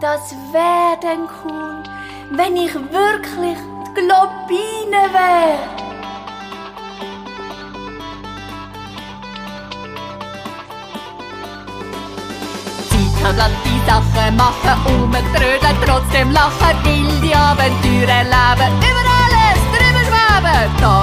das wär denn cool, wenn ich wirklich die Globine wär. Zeit kann glatt die Sachen machen, umtrödeln, trotzdem lachen, wilde Abenteuer erleben, über alles drüber schweben.